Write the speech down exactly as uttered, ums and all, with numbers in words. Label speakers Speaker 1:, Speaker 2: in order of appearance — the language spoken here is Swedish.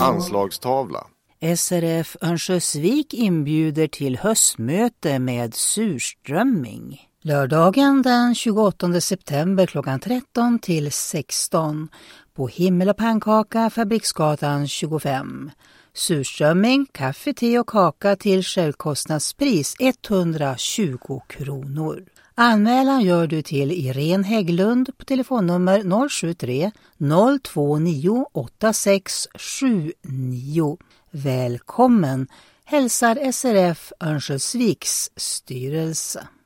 Speaker 1: Anslagstavla.
Speaker 2: S R F Örnsköldsvik inbjuder till höstmöte med surströmming. Lördagen den tjugoåttonde september klockan tretton till sexton på Himmel och pannkaka, Fabriksgatan tjugofem. Surströmming, kaffe, te och kaka till självkostnadspris etthundratjugo kronor. Anmälan gör du till Irene Hägglund på telefonnummer noll sju tre noll två nio åtta sex sju nio. Välkommen, hälsar S R F Örnsköldsviks styrelse.